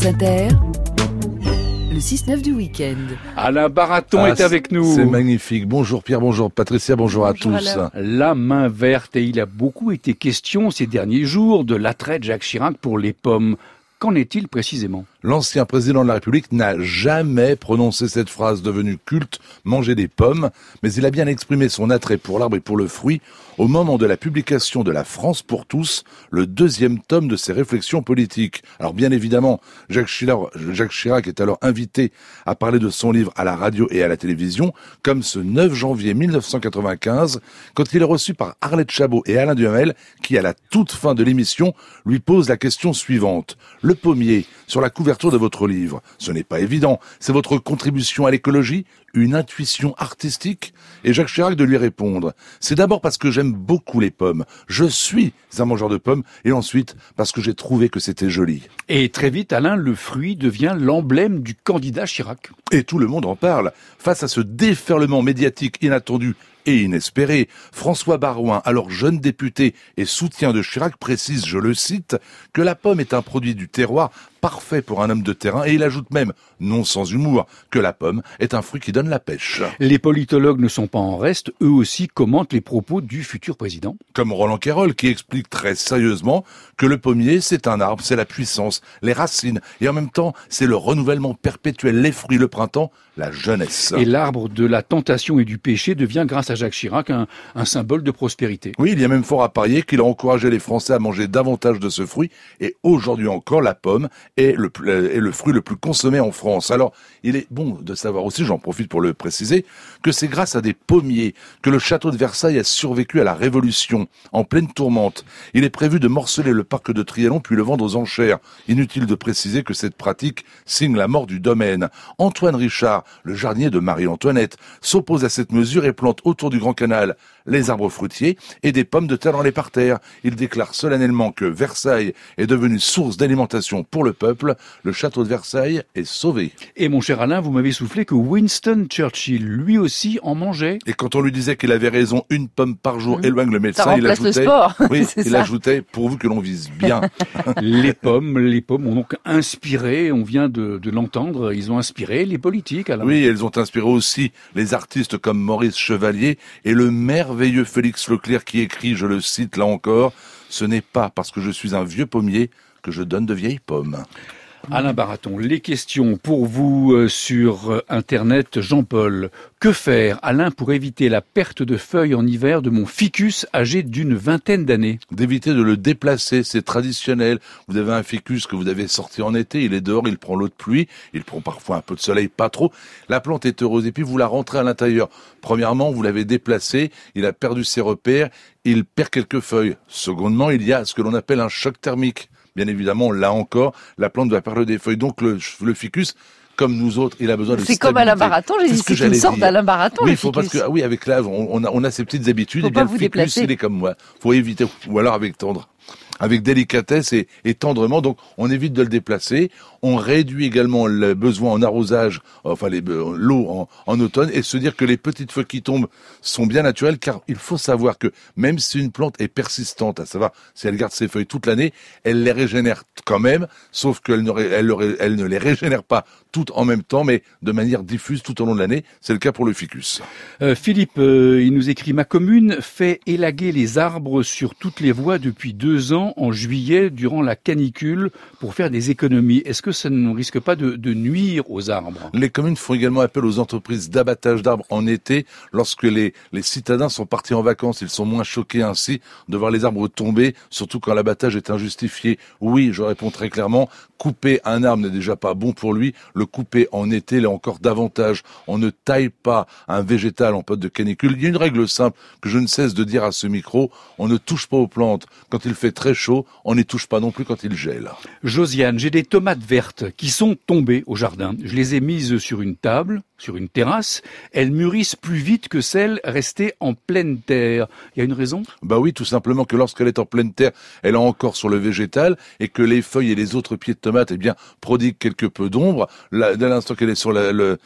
France Inter, le 6-9 du week-end. Alain Baraton est avec nous. C'est magnifique. Bonjour Pierre, bonjour Patricia, bonjour à tous. Alain. La main verte, et il a beaucoup été question ces derniers jours de l'attrait de Jacques Chirac pour les pommes. Qu'en est-il précisément ? L'ancien président de la République n'a jamais prononcé cette phrase devenue culte, manger des pommes, mais il a bien exprimé son attrait pour l'arbre et pour le fruit au moment de la publication de La France pour tous, le 2e tome de ses réflexions politiques. Alors bien évidemment, Jacques Chirac est alors invité à parler de son livre à la radio et à la télévision, comme ce 9 janvier 1995, quand il est reçu par Arlette Chabot et Alain Duhamel, qui à la toute fin de l'émission lui pose la question suivante. Le pommier, sur la couverture de votre livre, ce n'est pas évident, c'est votre contribution à l'écologie, une intuition artistique? Et Jacques Chirac de lui répondre, c'est d'abord parce que j'aime beaucoup les pommes, je suis un mangeur de pommes, et ensuite parce que j'ai trouvé que c'était joli. Et très vite, Alain, le fruit devient l'emblème du candidat Chirac. Et tout le monde en parle. Face à ce déferlement médiatique inattendu et inespéré, François Baroin, alors jeune député et soutien de Chirac, précise, je le cite, que la pomme est un produit du terroir parfait pour un homme de terrain, et il ajoute même, non sans humour, que la pomme est un fruit qui donne la pêche. Les politologues ne sont pas en reste, eux aussi commentent les propos du futur président. Comme Roland Quérol, qui explique très sérieusement que le pommier, c'est un arbre, c'est la puissance, les racines, et en même temps, c'est le renouvellement perpétuel, les fruits, le printemps, la jeunesse. Et l'arbre de la tentation et du péché devient, grâce à Jacques Chirac, un symbole de prospérité. Oui, il y a même fort à parier qu'il a encouragé les Français à manger davantage de ce fruit, et aujourd'hui encore, la pomme est le fruit le plus consommé en France. Alors, il est bon de savoir aussi, j'en profite pour le préciser, que c'est grâce à des pommiers que le château de Versailles a survécu à la Révolution, en pleine tourmente. Il est prévu de morceler le parc de Trianon puis le vendre aux enchères. Inutile de préciser que cette pratique signe la mort du domaine. Antoine Richard, le jardinier de Marie-Antoinette, s'oppose à cette mesure et plante autour du Grand Canal les arbres fruitiers et des pommes de terre dans les parterres. Il déclare solennellement que Versailles est devenue source d'alimentation pour le peuple. Le château de Versailles est sauvé. Et mon cher Alain, vous m'avez soufflé que Winston Churchill, lui aussi, en mangeait. Et quand on lui disait qu'il avait raison, une pomme par jour éloigne le médecin, il ajoutait, le sport. oui, il ajoutait, pourvu que l'on vise bien. Les pommes ont donc inspiré, on vient de l'entendre, ils ont inspiré les politiques, Alain. Oui, elles ont inspiré aussi les artistes comme Maurice Chevalier et le merveilleux Félix Leclerc qui écrit, je le cite là encore, « Ce n'est pas parce que je suis un vieux pommier que je donne de vieilles pommes ». Alain Baraton, les questions pour vous sur Internet. Jean-Paul, que faire, Alain, pour éviter la perte de feuilles en hiver de mon ficus âgé d'une vingtaine d'années? D'éviter de le déplacer, c'est traditionnel. Vous avez un ficus que vous avez sorti en été, il est dehors, il prend l'eau de pluie, il prend parfois un peu de soleil, pas trop. La plante est heureuse et puis vous la rentrez à l'intérieur. Premièrement, vous l'avez déplacé, il a perdu ses repères, il perd quelques feuilles. Secondement, il y a ce que l'on appelle un choc thermique. Bien évidemment, là encore, la plante va perdre des feuilles. Donc le ficus, comme nous autres, il a besoin de stabilité. C'est comme Alain Baraton, j'ai dit, c'est une sorte d'Alain Baraton, oui, le ficus. parce que, oui, avec l'âge, on a ses petites habitudes. Faut Et bien, pas vous le ficus, déplacer. il est comme moi. Faut éviter, ou alors avec délicatesse et tendrement, donc on évite de le déplacer. On réduit également le besoin en arrosage, enfin l'eau en automne, et se dire que les petites feuilles qui tombent sont bien naturelles, car il faut savoir que même si une plante est persistante, à savoir si elle garde ses feuilles toute l'année, elle les régénère quand même, sauf qu'elle ne les régénère pas toutes en même temps, mais de manière diffuse tout au long de l'année. C'est le cas pour le ficus. Philippe, il nous écrit, ma commune fait élaguer les arbres sur toutes les voies depuis 2 ans en juillet durant la canicule pour faire des économies. Est-ce que ça ne risque pas de nuire aux arbres? Les communes font également appel aux entreprises d'abattage d'arbres en été lorsque les citadins sont partis en vacances. Ils sont moins choqués ainsi de voir les arbres tomber, surtout quand l'abattage est injustifié. Oui, je réponds très clairement, couper un arbre n'est déjà pas bon pour lui. Le couper en été l'est encore davantage. On ne taille pas un végétal en période de canicule. Il y a une règle simple que je ne cesse de dire à ce micro, on ne touche pas aux plantes quand il fait très chaud, on n'y touche pas non plus quand il gèle. Josiane, j'ai des tomates vertes qui sont tombées au jardin. Je les ai mises sur une table. sur une terrasse, elles mûrissent plus vite que celles restées en pleine terre. Il y a une raison ? Bah oui, tout simplement que lorsqu'elle est en pleine terre, elle est encore sur le végétal et que les feuilles et les autres pieds de tomate, eh bien, prodiguent quelque peu d'ombre. Dès l'instant qu'elle est sur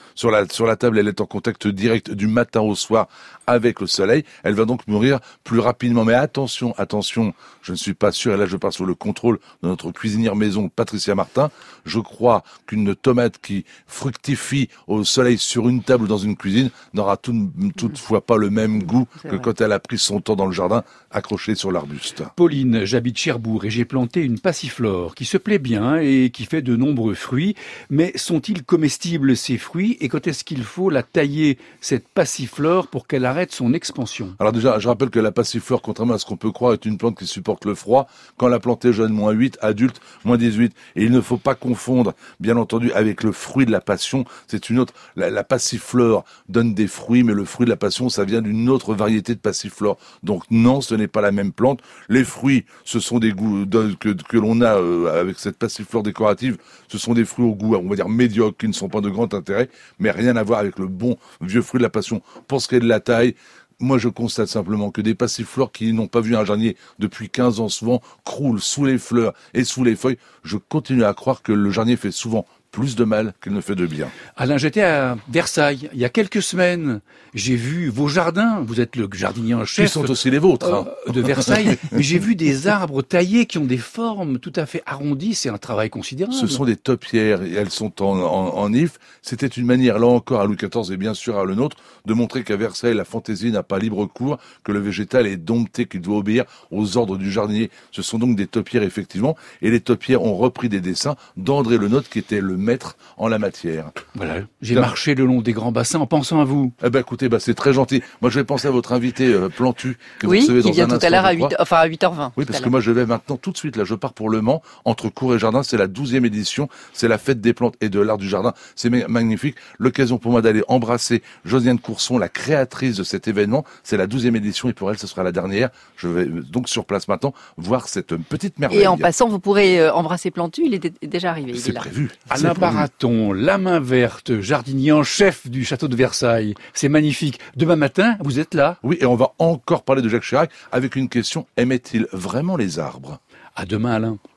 la table, elle est en contact direct du matin au soir avec le soleil. Elle va donc mûrir plus rapidement. Mais attention, je ne suis pas sûr, et là je parle sous le contrôle de notre cuisinière maison, Patricia Martin. Je crois qu'une tomate qui fructifie au soleil sur une table ou dans une cuisine n'aura toutefois pas le même goût que quand elle a pris son temps dans le jardin, accrochée sur l'arbuste. Pauline, j'habite Cherbourg et j'ai planté une passiflore qui se plaît bien et qui fait de nombreux fruits. Mais sont-ils comestibles ces fruits et quand est-ce qu'il faut la tailler, cette passiflore, pour qu'elle arrête son expansion ? Alors déjà, je rappelle que la passiflore, contrairement à ce qu'on peut croire, est une plante qui supporte le froid. Quand la plante est jeune, -8, adulte, -18. Et il ne faut pas confondre, bien entendu, avec le fruit de la passion. C'est une autre. La passiflore donne des fruits, mais le fruit de la passion, ça vient d'une autre variété de passiflore. Donc non, ce n'est pas la même plante. Les fruits, ce sont des goûts que l'on a avec cette passiflore décorative. Ce sont des fruits au goût, on va dire médiocres, qui ne sont pas de grand intérêt, mais rien à voir avec le bon vieux fruit de la passion. Pour ce qui est de la taille, moi, je constate simplement que des passiflores qui n'ont pas vu un jardinier depuis 15 ans souvent croulent sous les fleurs et sous les feuilles. Je continue à croire que le jardinier fait souvent plus de mal qu'il ne fait de bien. Alain, j'étais à Versailles il y a quelques semaines. J'ai vu vos jardins. Vous êtes le jardinier en chef. Qui sont aussi les vôtres. De Versailles. Mais j'ai vu des arbres taillés qui ont des formes tout à fait arrondies. C'est un travail considérable. Ce sont des topiaires et elles sont en if. C'était une manière, là encore, à Louis XIV et bien sûr à le nôtre, de montrer qu'à Versailles, la fantaisie n'a pas libre cours, que le végétal est dompté, qu'il doit obéir aux ordres du jardinier. Ce sont donc des topières, effectivement. Et les topières ont repris des dessins d'André Le Nôtre, qui était le maître en la matière. Voilà, j'ai marché le long des grands bassins en pensant à vous. Eh ben écoutez, c'est très gentil. Moi je vais penser à votre invité Plantu que vous oui, recevez dans qui vient un tout à l'heure à 8h20. Oui, parce que moi je vais maintenant tout de suite, là je pars pour Le Mans, entre cours et jardin, c'est la 12e édition, c'est la fête des plantes et de l'art du jardin, c'est magnifique. L'occasion pour moi d'aller embrasser Josiane Courson, la créatrice de cet événement, c'est la 12e édition et pour elle ce sera la dernière. Je vais donc sur place maintenant voir cette petite merveille. Et en passant, vous pourrez embrasser Plantu, il est déjà arrivé. C'est prévu. Alain Baraton, la main verte, jardinier en chef du château de Versailles. C'est magnifique. Demain matin, vous êtes là. Oui, et on va encore parler de Jacques Chirac avec une question. Aimait-il vraiment les arbres ? À demain, Alain.